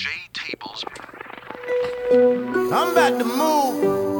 J Tables. I'm about to move.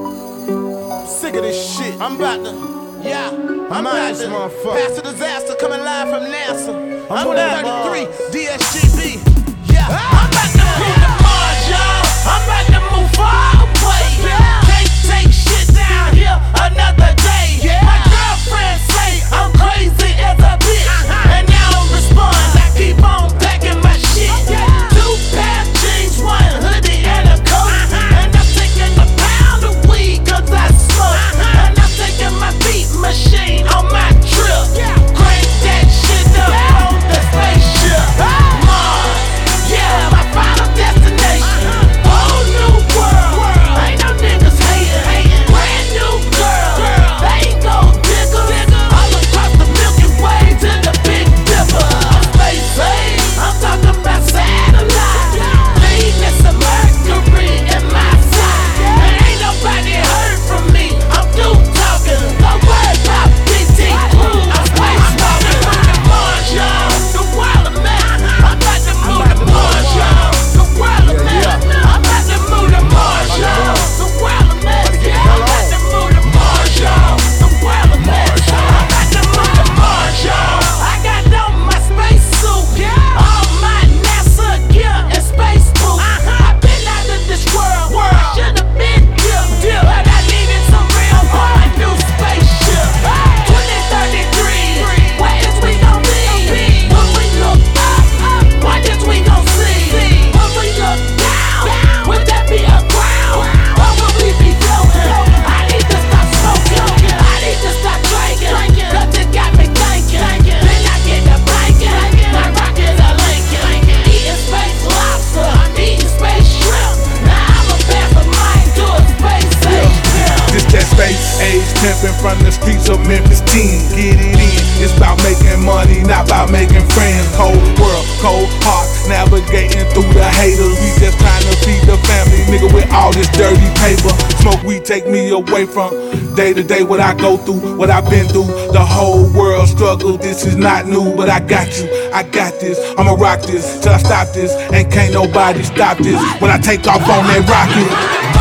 Sick of this shit. I'm about to, I'm about to pass the disaster coming live from NASA. I'm 33, DSGB. I'm about to move to Mars, y'all. I'm about to move far away. Can't take shit down here another day. My girlfriend say I'm crazy as a bitch, and I don't respond. I keep on packing my shit. 2 pair of jeans, 1 hoodie and a coat, and I'm taking a pound of weed 'cause I smoke, and I'm taking my beat machine on my trip. Crank that shit up on the spaceship. Mars, my final destination. Whole new world, ain't no niggas hating. Brand new girl, they ain't gold diggers. All across the Milky Way to the Big Dipper. Space age, I'm talking about satellite. Venus and Mercury in my side, and ain't nobody heard from me. I'm through talking, no word about PT Crew. I'm space walking. Mars, y'all, the world of man. I'm about to move to Mars, y'all. The world of man. I'm about to move to Mars, y'all. The world of man. I'm about to move to Mars, y'all. The world of man. I'm about to move to Mars, y'all. I got on my space suit, all my NASA gear and space boots. I've been out of this world. I should've been here, but I needed some real for a new spaceship. 2033, where is we gon' be? When we look up, what is we gon' see? When we look down, would that be a ground? Or will we be floating? I need to stop smoking, I need to stop drinking, 'cause it got me thinking. Then I get the blanket, my rocket a Lincoln. Eating space lobster, eating space shrimp. Now I'ma pass the mic to a space age pimp. This that space age pimpin' from the streets of Memphis teen. Get it in, it's about making money, not about making friends. Cold world, cold heart, navigating through the haters. We just trying to feed the family, nigga, with all this dirty paper. Smoke weed take me away from day to day what I go through, what I've been through. The whole world struggle, this is not new, but I got you, I got this. I'ma rock this till I stop this, and can't nobody stop this. When I take off on that rocket.